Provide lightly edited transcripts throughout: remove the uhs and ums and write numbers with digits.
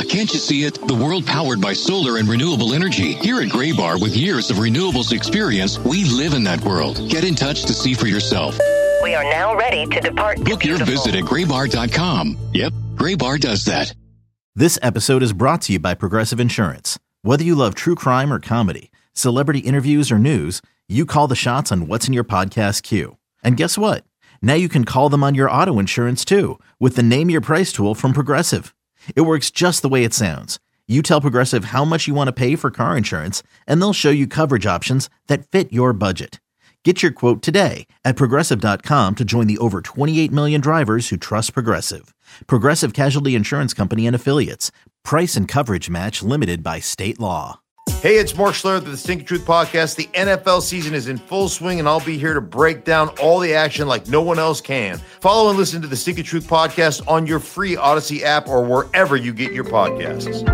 can't you see it? The world powered by solar and renewable energy. Here at Graybar, with years of renewables experience, we live in that world. Get in touch to see for yourself. We are now ready to depart. Book your visit at graybar.com. Yep, Graybar does that. This episode is brought to you by Progressive Insurance. Whether you love true crime or comedy, celebrity interviews or news, you call the shots on what's in your podcast queue. And guess what? Now you can call them on your auto insurance too with the Name Your Price tool from Progressive. It works just the way it sounds. You tell Progressive how much you want to pay for car insurance, and they'll show you coverage options that fit your budget. Get your quote today at Progressive.com to join the over 28 million drivers who trust Progressive. Progressive Casualty Insurance Company and Affiliates. Price and coverage match limited by state law. Hey, it's Mark Schlereth of the Stinky Truth Podcast. The NFL season is in full swing, and I'll be here to break down all the action like no one else can. Follow and listen to the Stinky Truth Podcast on your free Odyssey app or wherever you get your podcasts.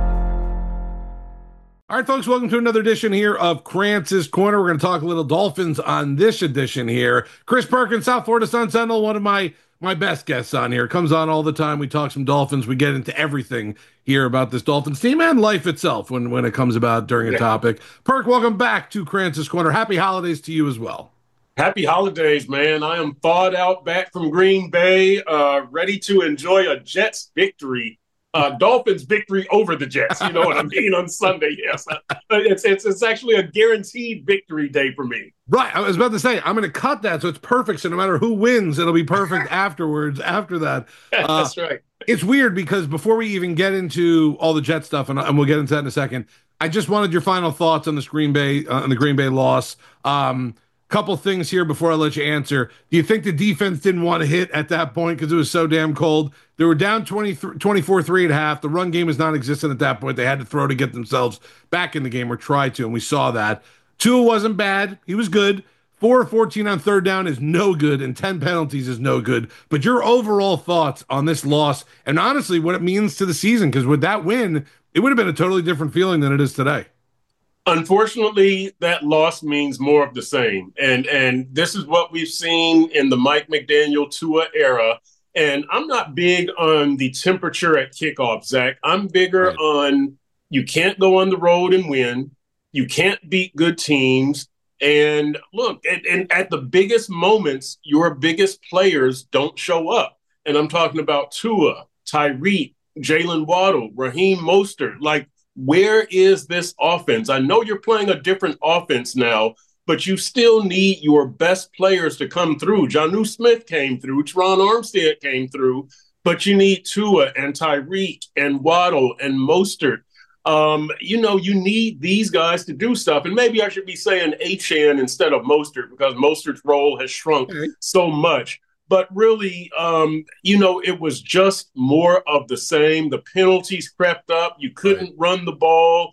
All right, folks, welcome to another edition here of Krantz's Corner. We're going to talk a little Dolphins on this edition here. Chris Perkins, South Florida Sun Sentinel, one of my best guests on here. Comes on all the time. We talk some Dolphins. We get into everything here about this Dolphins team and life itself when it comes about during a topic. Perk, welcome back to Krantz's Corner. Happy holidays to you as well. Happy holidays, man. I am thawed out back from Green Bay, ready to enjoy a Jets victory. Dolphins victory over the Jets, you know what I mean, on Sunday, yes. It's actually a guaranteed victory day for me. Right, I was about to say, I'm going to cut that so it's perfect, so no matter who wins, it'll be perfect afterwards, after that. That's right. It's weird because before we even get into all the Jet stuff, and we'll get into that in a second, I just wanted your final thoughts on this Green Bay loss. Couple things here before I let you answer. Do you think the defense didn't want to hit at that point because it was so damn cold? They were down 24-3 at half. The run game was non-existent at that point. They had to throw to get themselves back in the game, or try to, and we saw that. Tua wasn't bad. He was good. 4 of 14 on third down is no good, and 10 penalties is no good. But your overall thoughts on this loss, and honestly what it means to the season, because with that win, it would have been a totally different feeling than it is today. Unfortunately, that loss means more of the same. And this is what we've seen in the Mike McDaniel Tua era. And I'm not big on the temperature at kickoff, Zach. I'm bigger on you can't go on the road and win. You can't beat good teams. And look, and at the biggest moments, your biggest players don't show up. And I'm talking about Tua, Tyreek, Jalen Waddle, Raheem Mostert. Like, where is this offense? I know you're playing a different offense now, but you still need your best players to come through. Jonnu Smith came through. Teron Armstead came through. But you need Tua and Tyreek and Waddle and Mostert. You need these guys to do stuff. And maybe I should be saying Achane instead of Mostert because Mostert's role has shrunk so much. But really, it was just more of the same. The penalties crept up. You couldn't run the ball.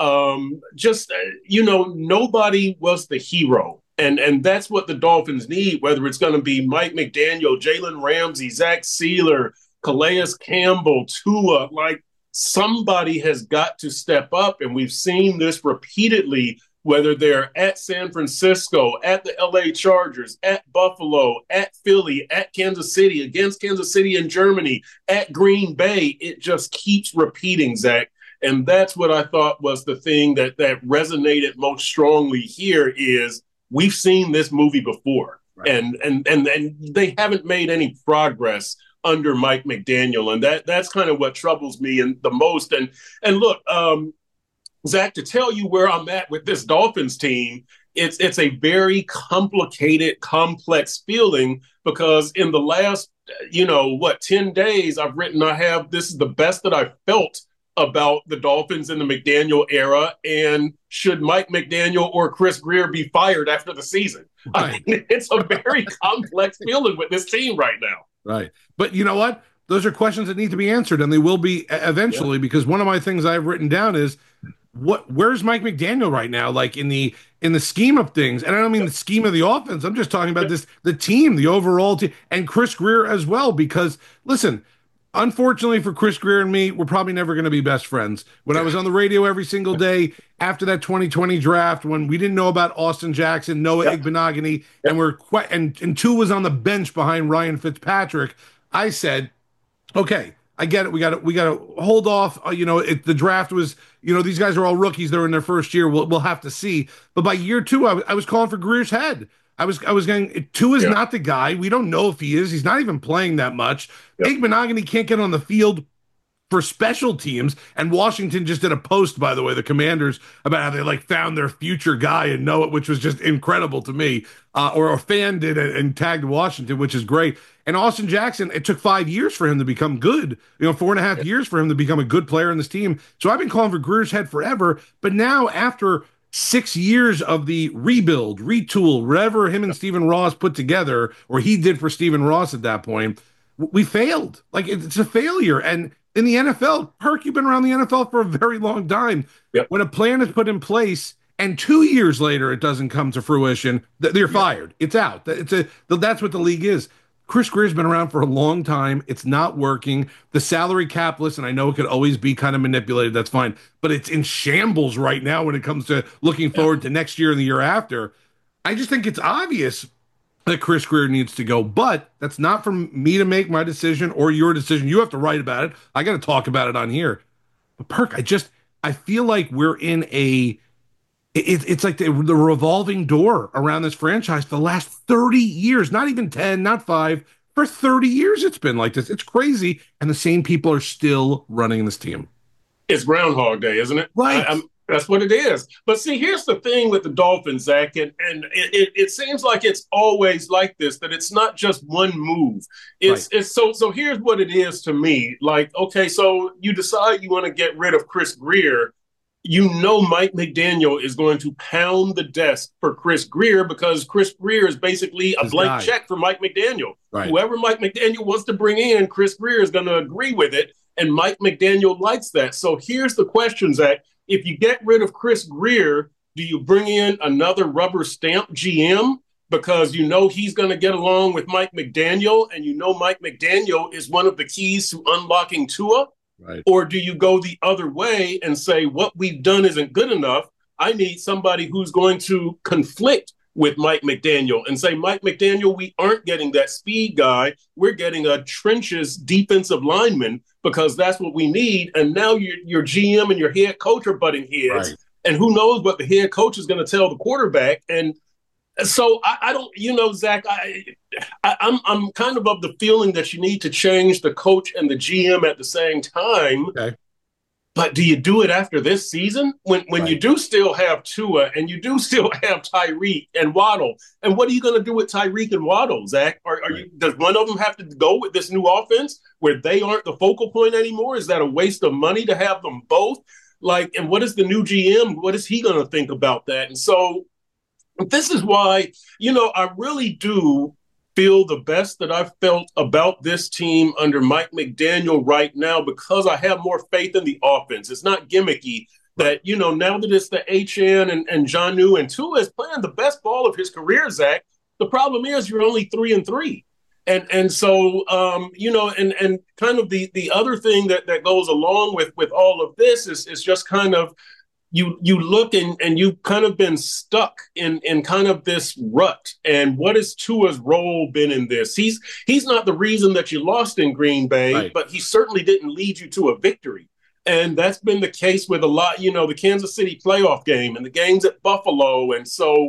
Nobody was the hero. And that's what the Dolphins need, whether it's going to be Mike McDaniel, Jalen Ramsey, Zach Sealer, Calais Campbell, Tua. Like, somebody has got to step up. And we've seen this repeatedly, whether they're at San Francisco, at the LA Chargers, at Buffalo, at Philly, at Kansas City, against Kansas City and Germany, at Green Bay. It just keeps repeating, Zach. And that's what I thought was the thing that resonated most strongly here is we've seen this movie before. Right. And they haven't made any progress under Mike McDaniel. And that's kind of what troubles me the most. And look, Zach, to tell you where I'm at with this Dolphins team, it's a very complicated, complex feeling because in the last, 10 days this is the best that I've felt about the Dolphins in the McDaniel era. And should Mike McDaniel or Chris Grier be fired after the season? Right. I mean, it's a very complex feeling with this team right now. Right. But you know what? Those are questions that need to be answered, and they will be eventually, because one of my things I've written down is, where's Mike McDaniel right now? Like in the scheme of things, and I don't mean the scheme of the offense. I'm just talking about the team, the overall team, and Chris Grier as well. Because listen, unfortunately for Chris Grier and me, we're probably never going to be best friends. When I was on the radio every single day after that 2020 draft, when we didn't know about Austin Jackson, Noah Igbenogany, and Tua was on the bench behind Ryan Fitzpatrick, I said, okay, I get it. We got to hold off. The draft was, these guys are all rookies. They're in their first year. We'll have to see. But by year two, I was calling for Greer's head. I was going, Tua is not the guy. We don't know if he is. He's not even playing that much. Yep. Igbinoghene can't get on the field for special teams. And Washington just did a post, by the way, the Commanders, about how they found their future guy and know it, which was just incredible to me. Or a fan did it and tagged Washington, which is great. And Austin Jackson, it took 5 years for him to become good. 4.5 years for him to become a good player in this team. So I've been calling for Greer's head forever. But now, after 6 years of the rebuild, retool, whatever him and Stephen Ross put together, or he did for Stephen Ross at that point, we failed. It's a failure. And in the NFL, Perk, you've been around the NFL for a very long time. Yep. When a plan is put in place and 2 years later it doesn't come to fruition, they're fired. It's out. That's what the league is. Chris Grier's been around for a long time. It's not working. The salary cap, listen, I know it could always be kind of manipulated. That's fine. But it's in shambles right now when it comes to looking forward to next year and the year after. I just think it's obvious that Chris Grier needs to go. But that's not for me to make my decision or your decision. You have to write about it. I got to talk about it on here. But Perk, I feel like we're in it's like the revolving door around this franchise for the last 30 years, not even 10, not 5. For 30 years, it's been like this. It's crazy. And the same people are still running this team. It's Groundhog Day, isn't it? Right. That's what it is. But see, here's the thing with the Dolphins, Zach, and it seems like it's always like this, that it's not just one move. So here's what it is to me. Okay, so you decide you want to get rid of Chris Grier. Mike McDaniel is going to pound the desk for Chris Grier because Chris Grier is basically a blank check for Mike McDaniel. Right. Whoever Mike McDaniel wants to bring in, Chris Grier is going to agree with it, and Mike McDaniel likes that. So here's the question, Zach. If you get rid of Chris Grier, do you bring in another rubber stamp GM because he's going to get along with Mike McDaniel, and Mike McDaniel is one of the keys to unlocking Tua? Right. Or do you go the other way and say, what we've done isn't good enough? I need somebody who's going to conflict with Mike McDaniel and say, Mike McDaniel, we aren't getting that speed guy. We're getting a trenches defensive lineman because that's what we need. And now your GM and your head coach are butting heads. Right. And who knows what the head coach is going to tell the quarterback. And so I don't, Zach, I'm kind of the feeling that you need to change the coach and the GM at the same time. Okay. But do you do it after this season when you do still have Tua and you do still have Tyreek and Waddle? And what are you going to do with Tyreek and Waddle, Zach? Does one of them have to go with this new offense where they aren't the focal point anymore? Is that a waste of money to have them both? And what is the new GM? What is he going to think about that? And so this is why, I really do feel the best that I've felt about this team under Mike McDaniel right now because I have more faith in the offense. It's not gimmicky that, now that it's the HN and Jonnu and Tua is playing the best ball of his career, Zach, the problem is you're only 3-3. And so, and kind of the other thing that goes along with all of this is just kind of, you look and you've kind of been stuck in kind of this rut. And what has Tua's role been in this? He's not the reason that you lost in Green Bay, but he certainly didn't lead you to a victory. And that's been the case with a lot, the Kansas City playoff game and the games at Buffalo. And so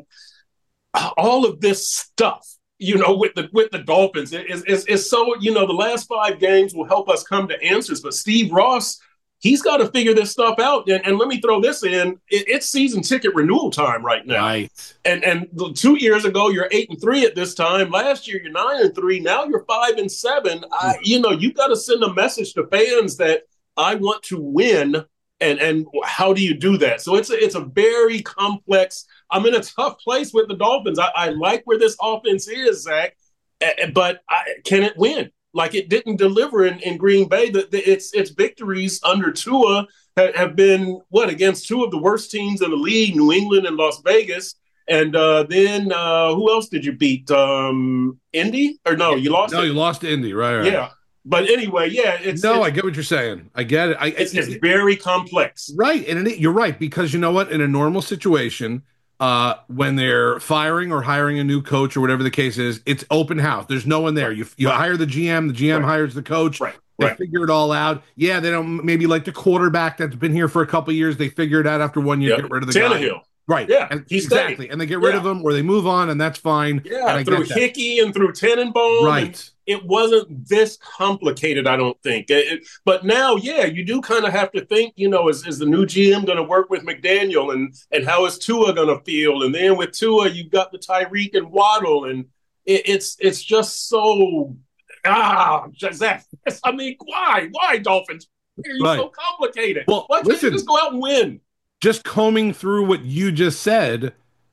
all of this stuff, with the Dolphins is so, the last 5 games will help us come to answers. But Steve Ross, he's got to figure this stuff out. And let me throw this in. It's season ticket renewal time right now. Right. And 2 years ago, you're 8-3 at this time. Last year, you're 9-3. Now you're 5-7. You've got to send a message to fans that I want to win. And how do you do that? So it's a very complex. I'm in a tough place with the Dolphins. I like where this offense is, Zach, but can it win? It didn't deliver in Green Bay. Its victories under Tua have been, against 2 of the worst teams in the league, New England and Las Vegas. And then who else did you beat? Indy? Or no, you lost? No, you lost to Indy, right. Yeah. But anyway, I get what you're saying. I get it. It's very complex. Right. And you're right, because you know what? In a normal situation, when they're firing or hiring a new coach or whatever the case is, it's open house. There's no one there. You hire the GM hires the coach. Right. They figure it all out. Yeah, they don't maybe like the quarterback that's been here for a couple of years. They figure it out after 1 year, get rid of the Tannehill. guy. Right. Yeah, exactly. Stayed. And they get rid of them or they move on, and that's fine. Yeah, through Hickey and through Tenenbaum. Right. It wasn't this complicated, I don't think. But now, you do kind of have to think, is the new GM going to work with McDaniel and how is Tua going to feel? And then with Tua, you've got the Tyreek and Waddle, and it's just so Zach. I mean, why Dolphins? Why are you so complicated? Well, why can't you just go out and win? Just combing through what you just said,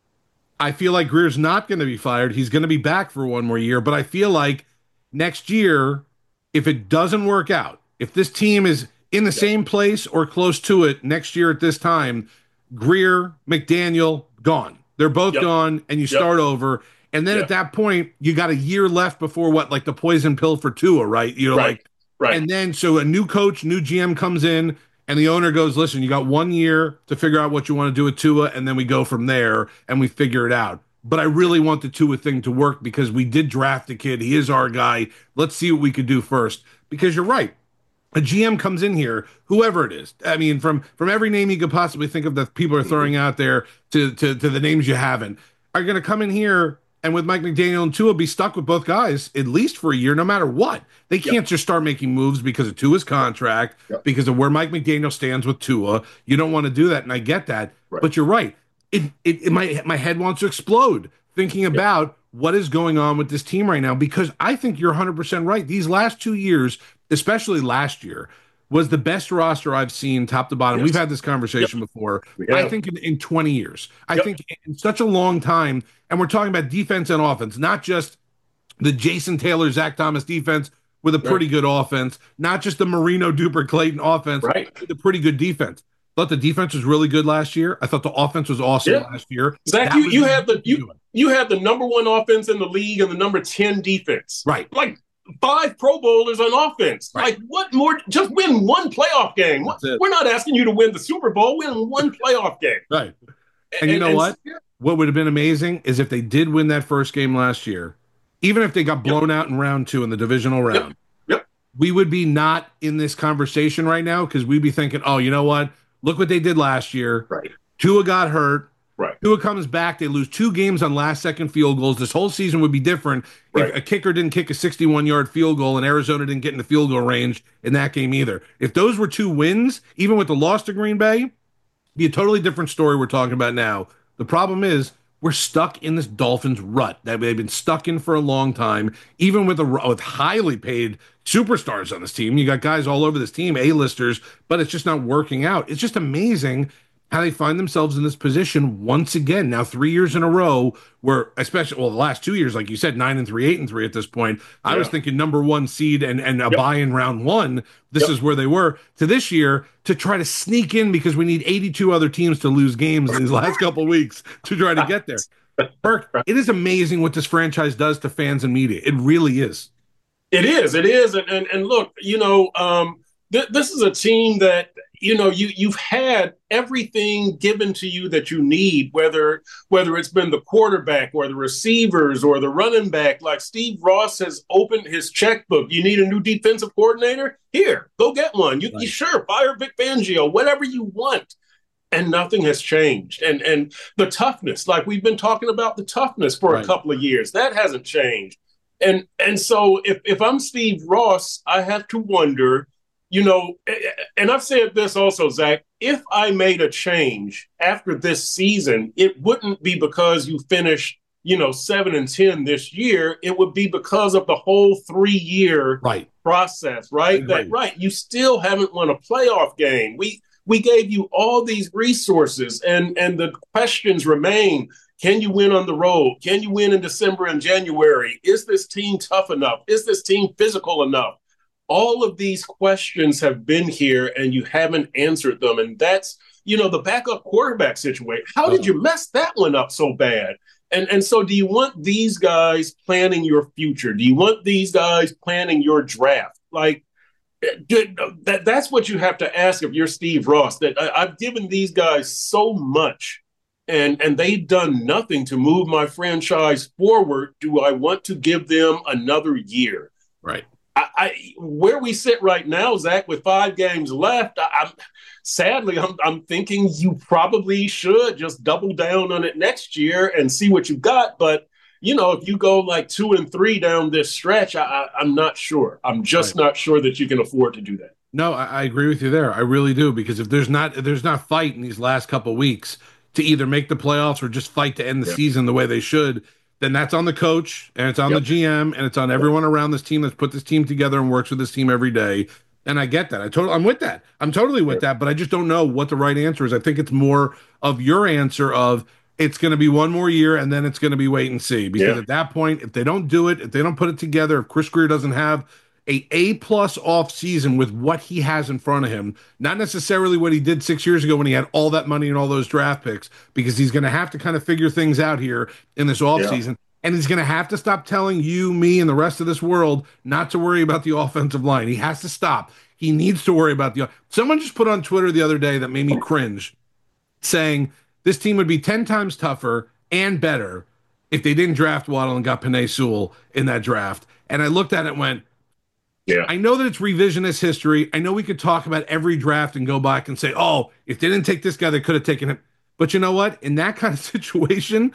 I feel like Grier's not going to be fired. He's going to be back for one more year, but I feel like next year, if it doesn't work out, if this team is in the same place or close to it next year at this time, Grier, McDaniel, gone. They're both gone, and you start over. And then at that point, you got a year left before the poison pill for Tua, right? Right. And then so a new coach, new GM comes in, and the owner goes, listen, you got 1 year to figure out what you want to do with Tua, and then we go from there, and we figure it out. But I really want the Tua thing to work because we did draft the kid. He is our guy. Let's see what we could do first. Because you're right. A GM comes in here, whoever it is. I mean, from every name you could possibly think of that people are throwing out there to the names you haven't, are going to come in here and with Mike McDaniel and Tua be stuck with both guys at least for a year, no matter what. They can't just start making moves because of Tua's contract, because of where Mike McDaniel stands with Tua. You don't want to do that, and I get that. Right. But you're right. My head wants to explode thinking about what is going on with this team right now, because I think you're 100% right. These last 2 years, especially last year, was the best roster I've seen top to bottom. We've had this conversation before. I think in 20 years. I think in such a long time, and we're talking about defense and offense, not just the Jason Taylor, Zach Thomas defense with a pretty good offense, not just the Marino Duper Clayton offense with a pretty good defense. I thought the defense was really good last year. I thought the offense was awesome last year. Zach, you have the number one offense in the league and the number 10 defense. Right. Like 5 Pro Bowlers on offense. Right. Like, what more? Just win one playoff game. We're not asking you to win the Super Bowl. Win one playoff game. Right. And you know what? What would have been amazing is if they did win that first game last year, even if they got blown out in round 2 in the divisional round, we would be not in this conversation right now because we'd be thinking, oh, you know what? Look what they did last year. Right. Tua got hurt. Right. Tua comes back. They lose 2 games on last-second field goals. This whole season would be different if a kicker didn't kick a 61-yard field goal and Arizona didn't get in the field goal range in that game either. If those were 2 wins, even with the loss to Green Bay, it'd be a totally different story we're talking about now. The problem is we're stuck in this Dolphins rut that they've been stuck in for a long time, even with highly paid superstars on this team. You got guys all over this team, A-listers, but it's just not working out. It's just amazing how they find themselves in this position once again. Now, 3 years in a row, where especially, the last 2 years, like you said, 9-3, 8-3 at this point. I was thinking number 1 seed and a bye in round 1. This is where they were. To this year, to try to sneak in because we need 82 other teams to lose games in these last couple of weeks to try to get there. Burke, it is amazing what this franchise does to fans and media. It really is. It is. And look, this is a team that, you've had everything given to you that you need, whether it's been the quarterback or the receivers or the running back. Like Steve Ross has opened his checkbook. You need a new defensive coordinator? Here, go get one. You sure, fire Vic Fangio, whatever you want. And nothing has changed. And the toughness, like we've been talking about the toughness for a couple of years, that hasn't changed. And so if I'm Steve Ross, I have to wonder, and I've said this also, Zach, if I made a change after this season, it wouldn't be because you finished, 7-10 this year. It would be because of the whole 3-year process, right? You still haven't won a playoff game. We gave you all these resources, and the questions remain. Can you win on the road? Can you win in December and January? Is this team tough enough? Is this team physical enough? All of these questions have been here, and you haven't answered them. And that's, the backup quarterback situation. How did you mess that one up so bad? And so do you want these guys planning your future? Do you want these guys planning your draft? Like, that's what you have to ask if you're Steve Ross, that I've given these guys so much and they've done nothing to move my franchise forward. Do I want to give them another year? Right. Where we sit right now, Zach, with 5 games left, I'm thinking you probably should just double down on it next year and see what you got. But if you go like 2-3 down this stretch, I'm not sure. I'm just not sure that you can afford to do that. No, I agree with you there. I really do, because if there's not fight in these last couple of weeks to either make the playoffs or just fight to end the season the way they should, then that's on the coach and it's on the GM and it's on everyone around this team that's put this team together and works with this team every day. And I get that. I'm with that. I'm totally with that, but I just don't know what the right answer is. I think it's more of your answer of it's going to be one more year and then it's going to be wait and see. Because at that point, if they don't do it, if they don't put it together, if Chris Grier doesn't have A+ off season with what he has in front of him, not necessarily what he did 6 years ago when he had all that money and all those draft picks, because he's going to have to kind of figure things out here in this off season. And he's going to have to stop telling you, me, and the rest of this world not to worry about the offensive line. He has to stop. He needs to worry about someone just put on Twitter the other day that made me cringe, saying this team would be 10 times tougher and better if they didn't draft Waddle and got Penei Sewell in that draft. And I looked at it and went, I know that it's revisionist history. I know we could talk about every draft and go back and say, oh, if they didn't take this guy, they could have taken him. But you know what? In that kind of situation,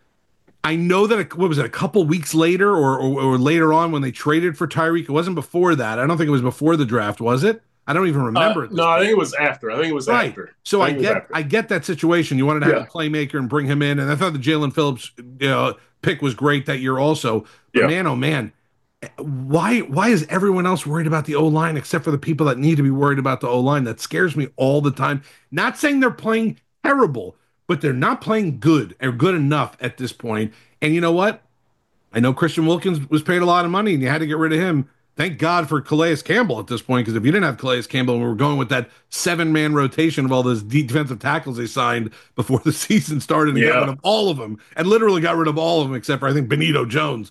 I know that, a couple weeks later or later on when they traded for Tyreek, it wasn't before that. I don't think it was before the draft, was it? I don't even remember it. No, I think it was after. After. So I get that situation. You wanted to have a playmaker and bring him in. And I thought the Jalen Phillips pick was great that year also. But man, oh man, why is everyone else worried about the O-line except for the people that need to be worried about the O-line? That scares me all the time. Not saying they're playing terrible, but they're not playing good or good enough at this point. And you know what? I know Christian Wilkins was paid a lot of money and you had to get rid of him. Thank God for Calais Campbell at this point, because if you didn't have Calais Campbell and we were going with that 7-man rotation of all those defensive tackles they signed before the season started and got rid of all of them, and literally got rid of all of them except for, I think, Benito Jones.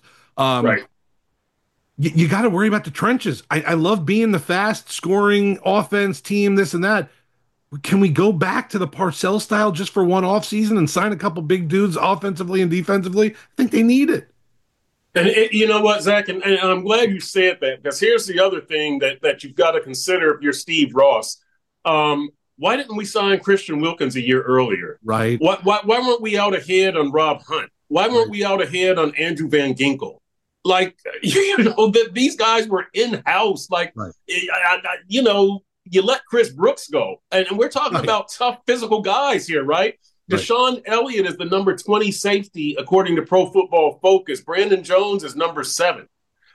You got to worry about the trenches. I love being the fast scoring offense team, this and that. Can we go back to the Parcells style just for one offseason and sign a couple big dudes offensively and defensively? I think they need it. And you know what, Zach, and I'm glad you said that, because here's the other thing that you've got to consider if you're Steve Ross. Why didn't we sign Christian Wilkins a year earlier? Right. Why weren't we out ahead on Rob Hunt? Why weren't we out ahead on Andrew Van Ginkel? Like, these guys were in-house. Like, you let Chris Brooks go. And we're talking about tough physical guys here, right? Deshaun Elliott is the number 20 safety, according to Pro Football Focus. Brandon Jones is number 7.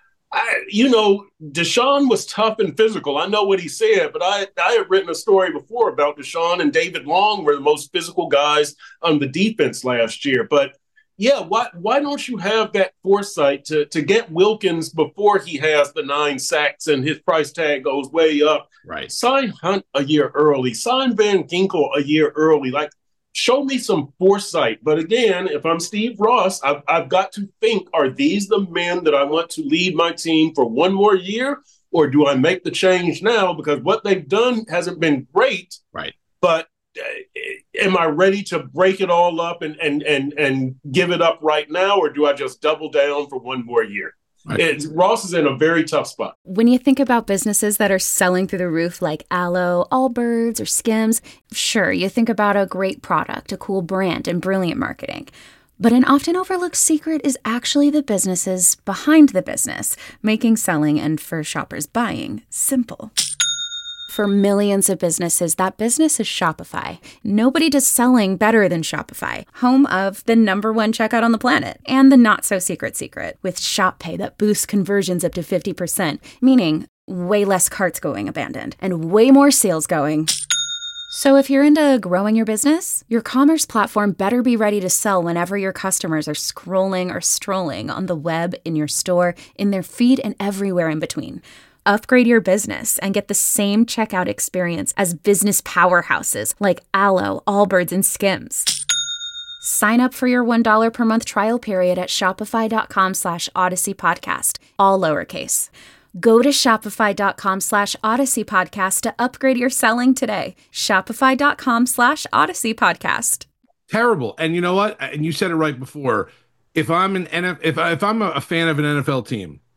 Deshaun was tough and physical. I know what he said, but I had written a story before about Deshaun and David Long were the most physical guys on the defense last year. But why don't you have that foresight to get Wilkins before he has the 9 sacks and his price tag goes way up? Right. Sign Hunt a year early. Sign Van Ginkel a year early. Like, show me some foresight. But again, if I'm Steve Ross, I've got to think, are these the men that I want to lead my team for one more year? Or do I make the change now? Because what they've done hasn't been great. Right. But am I ready to break it all up and give it up right now? Or do I just double down for one more year? Right. Ross is in a very tough spot. When you think about businesses that are selling through the roof like Aloe, Allbirds, or Skims, sure, you think about a great product, a cool brand, and brilliant marketing. But an often overlooked secret is actually the businesses behind the business, making selling and for shoppers buying simple. For millions of businesses, that business is Shopify. Nobody does selling better than Shopify, home of the #1 checkout on the planet, and the not-so-secret secret, with Shop Pay that boosts conversions up to 50%, meaning way less carts going abandoned, and way more sales going. So if you're into growing your business, your commerce platform better be ready to sell whenever your customers are scrolling or strolling on the web, in your store, in their feed, and everywhere in between. Upgrade your business and get the same checkout experience as business powerhouses like Aloe, Allbirds, and Skims. Sign up for your $1 per month trial period at shopify.com/Odyssey Podcast, all lowercase. Go to shopify.com /Odyssey Podcast to upgrade your selling today. Shopify.com /Odyssey Podcast. Terrible. And you know what? And you said it right before. If I'm a fan of an NFL team,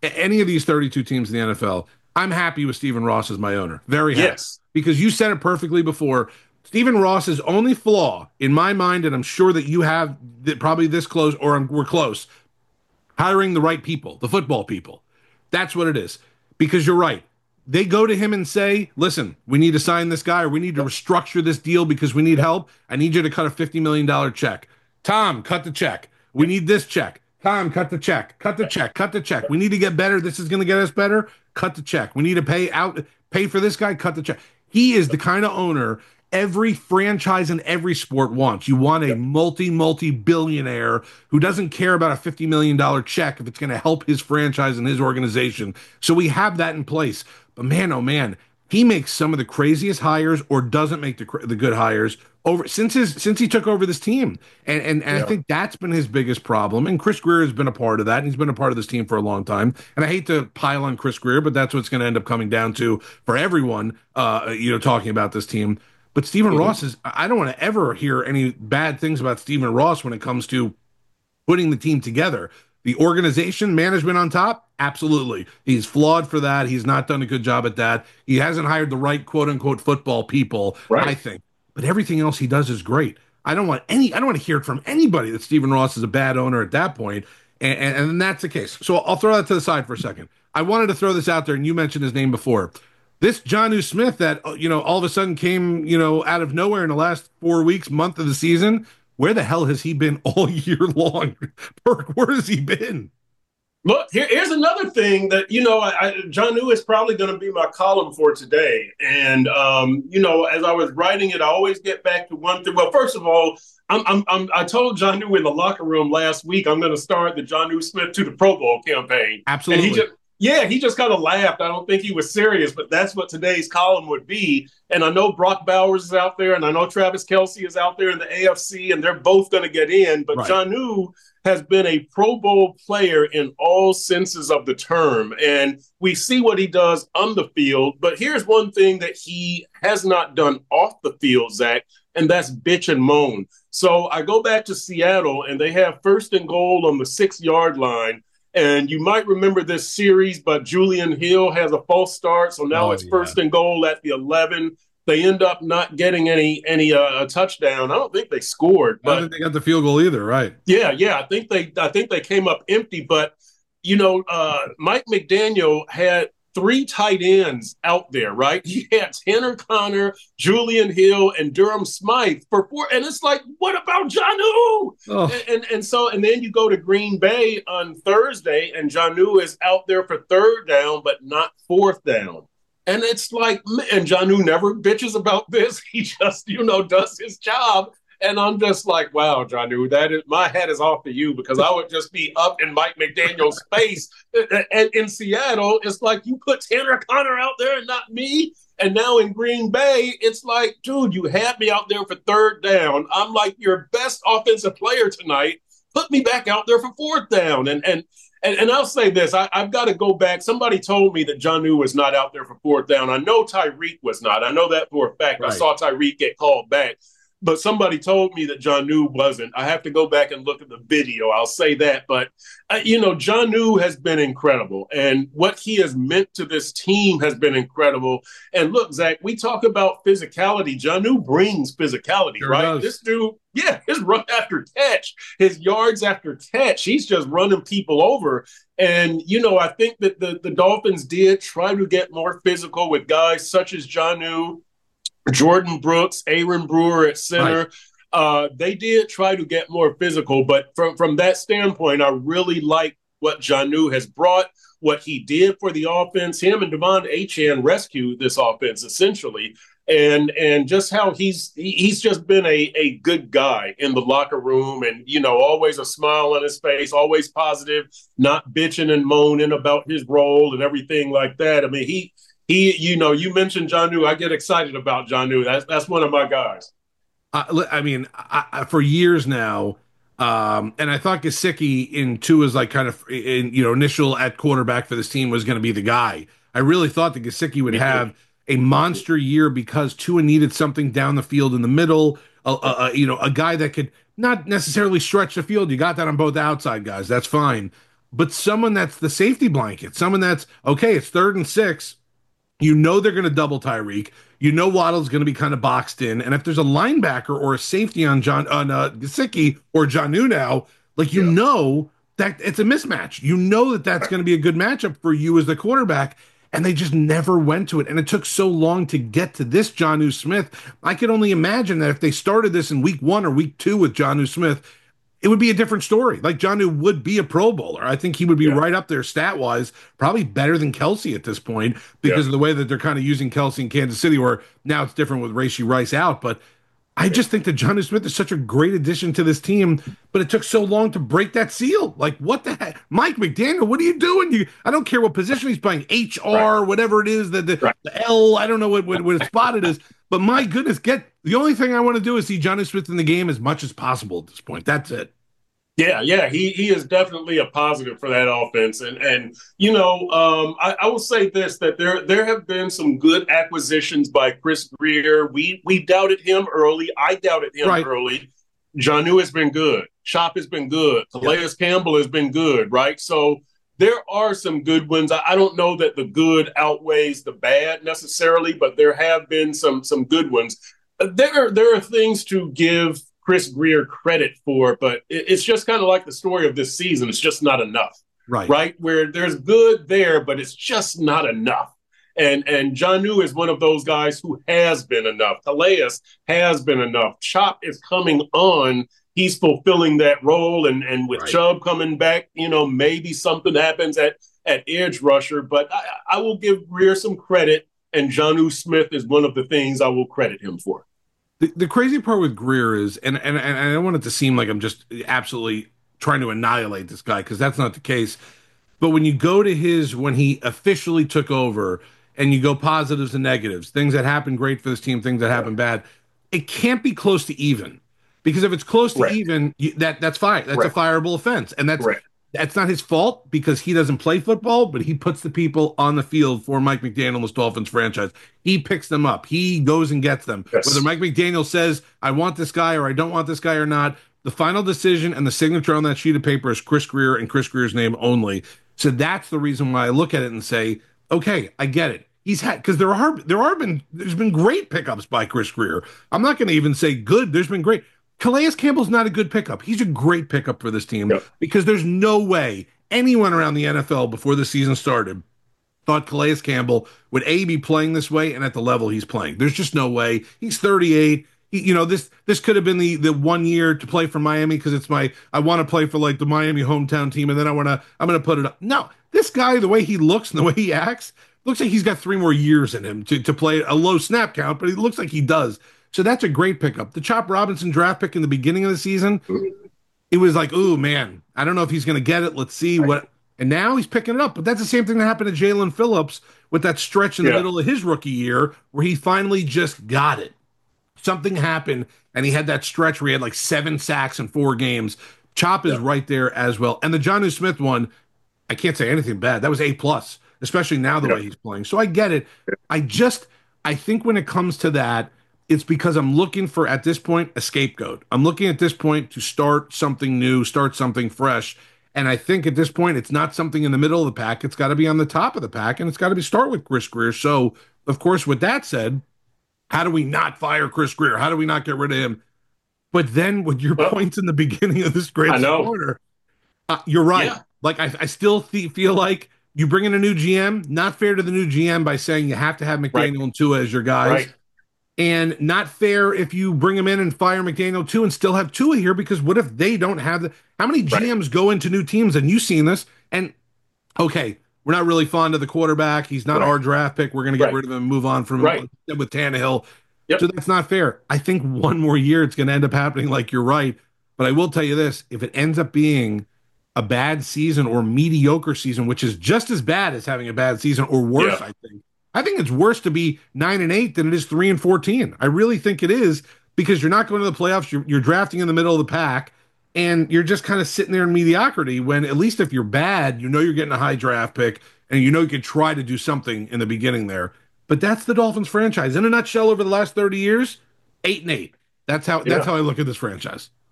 any of these 32 teams in the NFL, I'm happy with Stephen Ross as my owner. Very happy. Yes. Because you said it perfectly before. Stephen Ross's only flaw, in my mind, and I'm sure that you have probably this close, or we're close, hiring the right people, the football people. That's what it is. Because you're right. They go to him and say, listen, we need to sign this guy, or we need to restructure this deal because we need help. I need you to cut a $50 million check. Tom, cut the check. We need this check. Tom, cut the check. Cut the check. Cut the check. We need to get better. This is going to get us better. Cut the check. We need to pay for this guy. Cut the check. He is the kind of owner every franchise in every sport wants. You want a multi-billionaire who doesn't care about a $50 million check if it's going to help his franchise and his organization. So we have that in place. But man, oh man, he makes some of the craziest hires, or doesn't make the good hires over since he took over this team. And I think that's been his biggest problem. And Chris Greer has been a part of that. And he's been a part of this team for a long time. And I hate to pile on Chris Greer, but that's what's going to end up coming down to for everyone, talking about this team. But Stephen Ross I don't want to ever hear any bad things about Stephen Ross when it comes to putting the team together. The organization, management on top, absolutely. He's flawed for that. He's not done a good job at that. He hasn't hired the right quote-unquote football people, right, I think. But everything else he does is great. I don't want to hear it from anybody that Stephen Ross is a bad owner at that point, and that's the case. So I'll throw that to the side for a second. I wanted to throw this out there, and you mentioned his name before. This Jonnu Smith that, all of a sudden came, out of nowhere in the last 4 weeks, month of the season. Where the hell has he been all year long? Burke, where has he been? Look, here's another thing that, Jonnu is probably going to be my column for today. And, as I was writing it, I always get back to one thing. Well, first of all, I told Jonnu in the locker room last week, I'm going to start the Jonnu Smith to the Pro Bowl campaign. Absolutely. And he just kind of laughed. I don't think he was serious, but that's what today's column would be. And I know Brock Bowers is out there, and I know Travis Kelce is out there in the AFC, and they're both going to get in. But right. Jonnu has been a Pro Bowl player in all senses of the term, and we see what he does on the field. But here's one thing that he has not done off the field, Zach, and that's bitch and moan. So I go back to Seattle, and they have 1st and goal on the 6-yard line. And you might remember this series, but Julian Hill has a false start, so now it's 1st and goal at the 11. They end up not getting any touchdown. I don't think they scored. I don't think they got the field goal either, right? Yeah. I think they came up empty. But Mike McDaniel had 3 tight ends out there, right? He had Tanner Conner, Julian Hill, and Durham Smythe for 4. And it's like, what about Jonnu? Oh. And then you go to Green Bay on Thursday, and Jonnu is out there for 3rd down, but not 4th down. And it's like, and Jonnu never bitches about this. He just, does his job. And I'm just like, wow, Jonnu, my hat is off to you, because I would just be up in Mike McDaniel's face. And in Seattle, it's like, you put Tanner Conner out there and not me. And now in Green Bay, it's like, dude, you had me out there for 3rd down. I'm like your best offensive player tonight. Put me back out there for 4th down. And I'll say this, I've got to go back. Somebody told me that Jonnu was not out there for 4th down. I know Tyreek was not. I know that for a fact. Right. I saw Tyreek get called back. But somebody told me that Jonnu wasn't. I have to go back and look at the video. I'll say that. But, Jonnu has been incredible. And what he has meant to this team has been incredible. And look, Zach, we talk about physicality. Jonnu brings physicality, sure right? Does. This dude, his run after catch, his yards after catch, he's just running people over. And, I think that the Dolphins did try to get more physical with guys such as Jonnu, Jordan Brooks, Aaron Brewer at center. Right. They did try to get more physical, but from that standpoint, I really like what Jonnu has brought, what he did for the offense. Him and Devon Achane rescued this offense essentially, and just how he's just been a good guy in the locker room, and always a smile on his face, always positive, not bitching and moaning about his role and everything like that. I mean, he you mentioned Jonnu. I get excited about Jonnu. That's one of my guys. For years now, and I thought Gesicki in Tua's initial at quarterback for this team was going to be the guy. I really thought that Gesicki would have a monster year because Tua needed something down the field in the middle. A guy that could not necessarily stretch the field. You got that on both outside guys. That's fine. but someone that's the safety blanket, someone that's, okay, it's 3rd and 6. You know they're going to double Tyreek. You know Waddle's going to be kind of boxed in. And if there's a linebacker or a safety on Gesicki or Jonnu now, like, you know that it's a mismatch. You know that that's going to be a good matchup for you as the quarterback. And they just never went to it. And it took so long to get to this Jonnu Smith. I could only imagine that if they started this in week 1 or week 2 with Jonnu Smith, it would be a different story. Like, Jonnu would be a Pro Bowler. I think he would be right up there stat-wise, probably better than Kelsey at this point because of the way that they're kind of using Kelsey in Kansas City, or now it's different with Rashee Rice out. But I just think that Jonnu Smith is such a great addition to this team, but it took so long to break that seal. Like, what the heck? Mike McDaniel, what are you doing? I don't care what position he's playing, HR, whatever it is, the L, I don't know what spot it is. But my goodness, the only thing I want to do is see Jonnu Smith in the game as much as possible at this point. That's it. Yeah, he is definitely a positive for that offense, and I will say this, that there have been some good acquisitions by Chris Grier. We doubted him early. I doubted him early. Jonnu has been good. Chop has been good. Calais Campbell has been good. Right, so there are some good ones. I don't know that the good outweighs the bad necessarily, but there have been some good ones. There are things to give Chris Grier credit for, but it's just kind of like the story of this season. It's just not enough, right? Where there's good there, but it's just not enough. And Jonnu is one of those guys who has been enough. Calais has been enough. Chop is coming on. He's fulfilling that role, and with Chubb coming back, maybe something happens at edge rusher. But I will give Grier some credit, and Jonnu Smith is one of the things I will credit him for. The crazy part with Grier is, and I don't want it to seem like I'm just absolutely trying to annihilate this guy, because that's not the case. But when you go to when he officially took over, and you go positives and negatives, things that happen great for this team, things that happen bad, it can't be close to even. Because if it's close to even, that's fine. That's a fireable offense. And that's not his fault, because he doesn't play football, but he puts the people on the field for Mike McDaniel and this Dolphins franchise. He picks them up. He goes and gets them. Yes. Whether Mike McDaniel says, I want this guy or I don't want this guy or not, the final decision and the signature on that sheet of paper is Chris Grier and Chris Grier's name only. So that's the reason why I look at it and say, okay, I get it. Because there's been great pickups by Chris Grier. I'm not going to even say good. There's been great. Calais Campbell's not a good pickup. He's a great pickup for this team because there's no way anyone around the NFL before the season started thought Calais Campbell would be playing this way and at the level he's playing. There's just no way. He's 38. This could have been the 1 year to play for Miami because I want to play for like the Miami hometown team, and then I'm gonna put it up. No, this guy, the way he looks and the way he acts, looks like he's got 3 more years in him to play a low snap count, but he looks like he does. So that's a great pickup. The Chop Robinson draft pick in the beginning of the season, it was like, ooh, man, I don't know if he's going to get it. Let's see what. And now he's picking it up. But that's the same thing that happened to Jalen Phillips with that stretch in the middle of his rookie year where he finally just got it. Something happened, and he had that stretch where he had like 7 sacks in 4 games. Chop is right there as well. And the Jonnu Smith one, I can't say anything bad. That was A+, especially now the way he's playing. So I get it. I think when it comes to that, it's because I'm looking for, at this point, a scapegoat. I'm looking at this point to start something new, start something fresh. And I think at this point, it's not something in the middle of the pack. It's got to be on the top of the pack, and it's got to start with Chris Grier. So, of course, with that said, how do we not fire Chris Grier? How do we not get rid of him? But then with your points in the beginning of this great quarter, you're right. Yeah. Like, I still feel like you bring in a new GM, not fair to the new GM by saying you have to have McDaniel and Tua as your guys. Right. And not fair if you bring him in and fire McDaniel too and still have Tua here, because what if they don't have how many GMs go into new teams, and you've seen this, and okay, we're not really fond of the quarterback. He's not our draft pick. We're going to get rid of him and move on from him with Tannehill. Yep. So that's not fair. I think one more year it's going to end up happening, like you're right. But I will tell you this, if it ends up being a bad season or mediocre season, which is just as bad as having a bad season or worse, I think it's worse to be 9-8 than it is 3-14. I really think it is, because you're not going to the playoffs. You're drafting in the middle of the pack, and you're just kind of sitting there in mediocrity, when at least if you're bad, you're getting a high draft pick, and you could try to do something in the beginning there. But that's the Dolphins franchise. In a nutshell, over the last 30 years, 8-8. That's how I look at this franchise.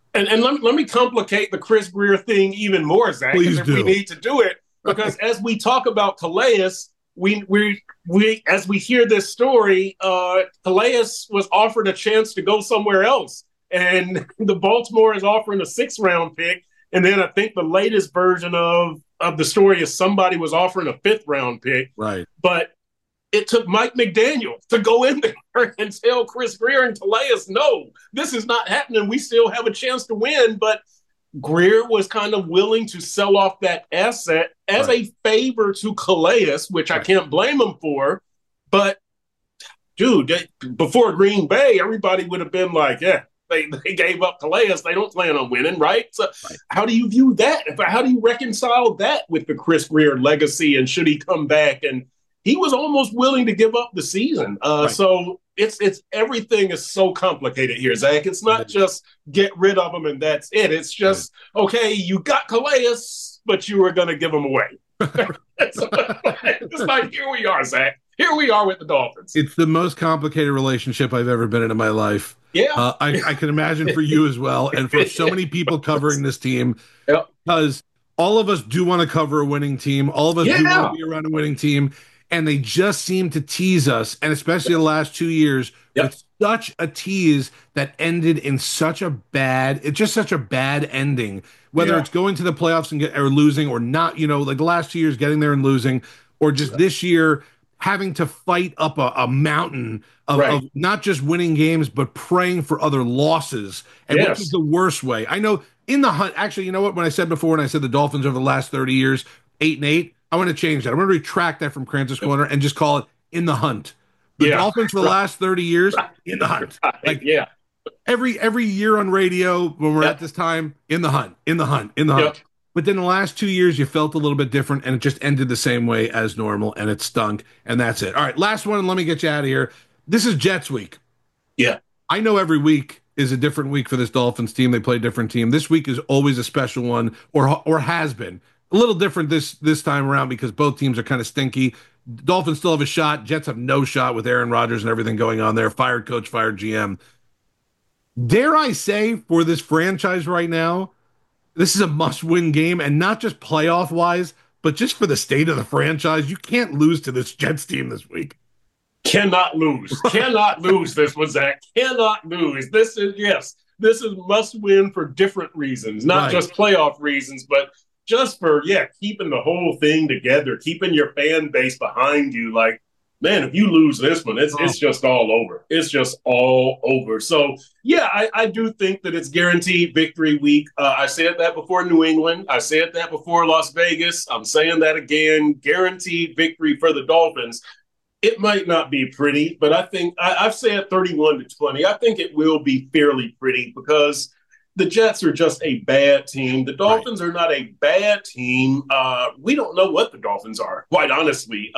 And let me complicate the Chris Grier thing even more, Zach, Please if do. we need to do it. Because as we talk about Calais, we as we hear this story, Calais was offered a chance to go somewhere else. And the Baltimore is offering a 6th-round pick. And then I think the latest version of the story is somebody was offering a 5th-round pick. Right. But it took Mike McDaniel to go in there and tell Chris Grier and Calais, no, this is not happening. We still have a chance to win. But Grier was kind of willing to sell off that asset as a favor to Calais, which I can't blame him for. But, dude, before Green Bay, everybody would have been like, yeah, they gave up Calais. They don't plan on winning, right? So how do you view that? How do you reconcile that with the Chris Grier legacy, and should he come back? And he was almost willing to give up the season. So it's everything is so complicated here, Zach. It's not just get rid of him and that's it. It's just, okay, you got Calais, but you were going to give him away. It's like, here we are, Zach. Here we are with the Dolphins. It's the most complicated relationship I've ever been in my life. Yeah. I can imagine for you as well, and for so many people covering this team, because all of us do want to cover a winning team. All of us do want to be around a winning team. And they just seem to tease us, and especially the last 2 years, with such a tease that ended in such a bad ending. Whether it's going to the playoffs and or losing, or not, like the last 2 years getting there and losing, or just this year having to fight up a mountain of not just winning games, but praying for other losses, and which is the worst way. I know in the hunt, actually, you know what? When I said the Dolphins over the last 30 years, 8-8, I want to change that. I'm going to retract that from Krantz's Corner and just call it in the hunt. The Dolphins for the last 30 years, in the hunt. Like, every year on radio when we're at this time, in the hunt. But then the last 2 years, you felt a little bit different, and it just ended the same way as normal, and it stunk, and that's it. All right, last one, and let me get you out of here. This is Jets week. Yeah. I know every week is a different week for this Dolphins team. They play a different team. This week is always a special one, or has been. A little different this time around because both teams are kind of stinky. Dolphins still have a shot. Jets have no shot with Aaron Rodgers and everything going on there. Fired coach, fired GM. Dare I say, for this franchise right now, this is a must-win game, and not just playoff-wise, but just for the state of the franchise. You can't lose to this Jets team this week. Cannot lose. Cannot lose this one, Zach. Cannot lose. This is must-win for different reasons, not just playoff reasons, but just for, keeping the whole thing together, keeping your fan base behind you. Like, man, if you lose this one, it's just all over. It's just all over. So, I do think that it's guaranteed victory week. I said that before New England. I said that before Las Vegas. I'm saying that again. Guaranteed victory for the Dolphins. It might not be pretty, but I think I've said 31-20. I think it will be fairly pretty because the Jets are just a bad team. The Dolphins are not a bad team. We don't know what the Dolphins are, quite honestly.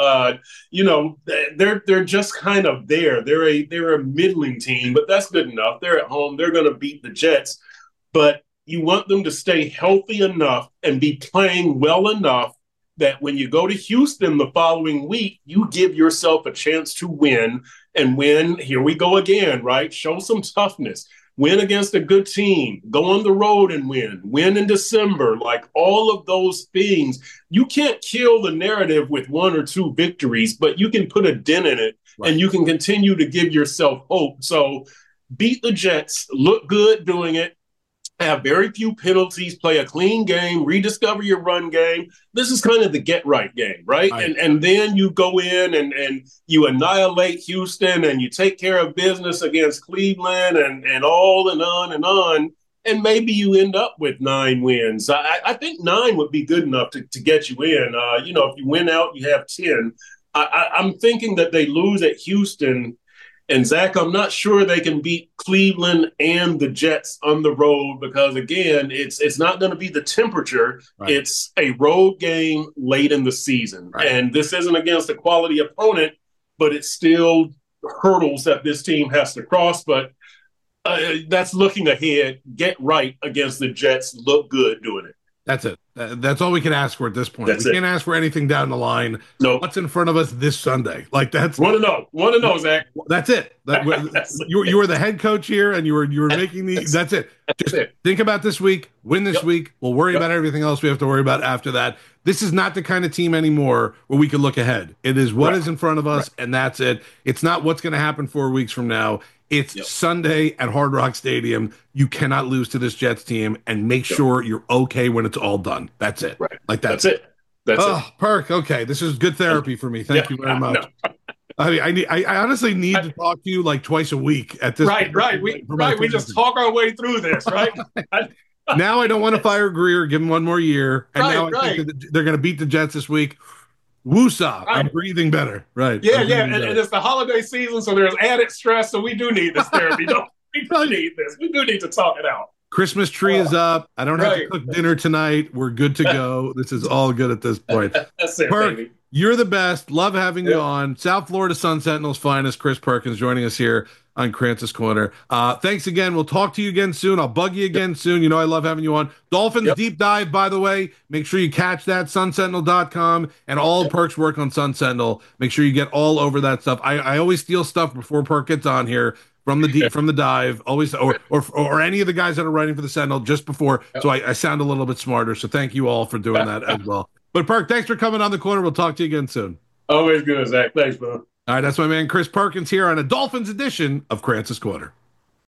They're just kind of there. They're a middling team, but that's good enough. They're at home. They're going to beat the Jets. But you want them to stay healthy enough and be playing well enough that when you go to Houston the following week, you give yourself a chance to win. And win, here we go again, right? Show some toughness. Win against a good team, go on the road and win in December, like all of those things. You can't kill the narrative with 1 or 2 victories, but you can put a dent in it and you can continue to give yourself hope. So beat the Jets, look good doing it, have very few penalties, play a clean game, rediscover your run game. This is kind of the get-right game, right? And then you go in and you annihilate Houston and you take care of business against Cleveland and on and on and on, and maybe you end up with 9 wins. I think 9 would be good enough to get you in. If you win out, you have 10. I'm thinking that they lose at Houston. And, Zach, I'm not sure they can beat Cleveland and the Jets on the road because, again, it's not going to be the temperature. It's a road game late in the season. And this isn't against a quality opponent, but it's still hurdles that this team has to cross. But that's looking ahead. Get right against the Jets. Look good doing it. That's it. That's all we can ask for at this point. We can't ask for anything down the line. No. What's in front of us this Sunday? Like that's want to know, Zach. That's it. You were the head coach here, and you were making the. That's it. Just think about this week. Win this week. We'll worry about everything else we have to worry about after that. This is not the kind of team anymore where we can look ahead. It is what is in front of us, and that's it. It's not what's going to happen 4 weeks from now. It's Sunday at Hard Rock Stadium. You cannot lose to this Jets team, and make sure you're okay when it's all done. That's it. Right. Like that's it. That's it. Perk. Okay, this is good therapy for me. Thank you very much. I honestly need to talk to you like twice a week at this point. Right. We just talk our way through this, right? Now I don't want to fire Greer, give him one more year, and now I think that they're going to beat the Jets this week. Woosah! I'm breathing better. Right? Yeah, and it's the holiday season, so there's added stress. So we do need this therapy. We do need this. We do need to talk it out. Christmas tree is up. I don't have to cook dinner tonight. We're good to go. This is all good at this point. That's it, Perk, baby. You're the best. Love having you on. South Florida Sun Sentinel's finest, Chris Perkins, joining us here on Krantz's Corner. Thanks again. We'll talk to you again soon. I'll bug you again soon. You know I love having you on. Dolphins Deep Dive, by the way. Make sure you catch that, sunsentinel.com, and all Perk's work on Sun Sentinel. Make sure you get all over that stuff. I always steal stuff before Perk gets on here from the dive, always, or any of the guys that are writing for the Sentinel just before, so I sound a little bit smarter. So thank you all for doing that as well. But Perk, thanks for coming on the corner. We'll talk to you again soon. Always good, Zach. Thanks, bro. All right, that's my man Chris Perkins here on a Dolphins edition of Krantz's Corner.